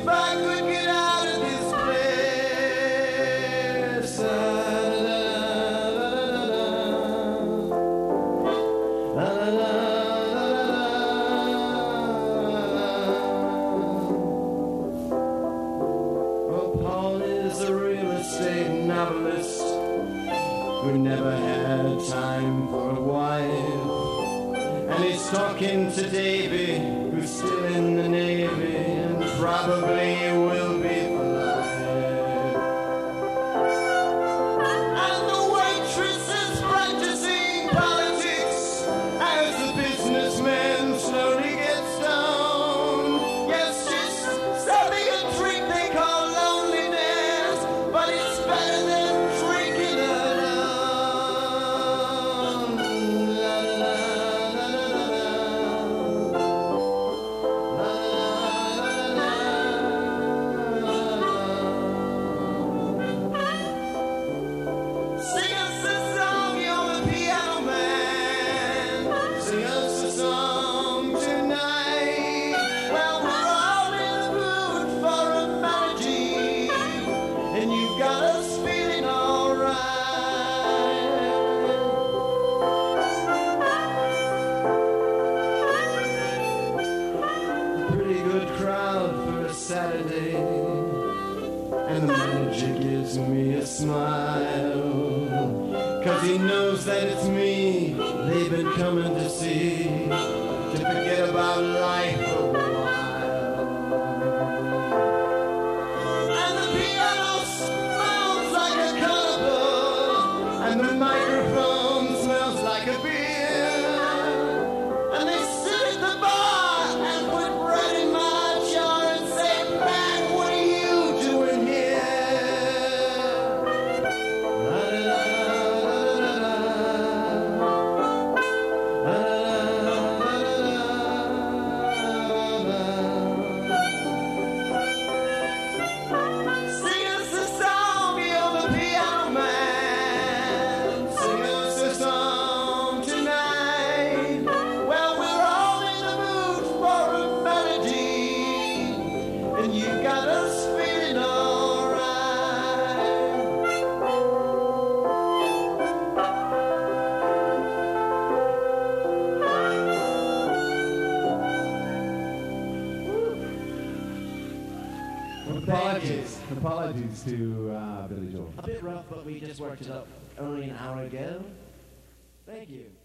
if I could get out of this place. Well, Paul is a real estate novelist who never had time for a wife. And he's talking to Davy, who's still in the Navy and probably will be for life. And the waitress is practicing politics as the businessman slowly gets down. Yes, she's serving a drink they call loneliness, but it's better than drinking alone. La, la, la, la, la, sing us a song, you're the piano man. Sing us a song tonight. Well, we're all in the mood for a melody, and you got us feeling alright. Pretty good crowd for a Saturday, and the manager gives me a smile, 'cause he knows that it's me they've been coming to see, to forget about life for a while. And the piano smells like a carnival, and the microphone smells like a beer. And they sit at the bar and put bread in my jar and say, "Man, what are you doing here?" La, la, la, la, la, la, la, la, la, la. Sing us a song, you're the piano man. Sing us a song tonight. Well, we're all in the mood for a melody, and you got us feeling alright. Apologies to Billy Joel. A bit rough, but we just worked it up only an hour ago. Thank you.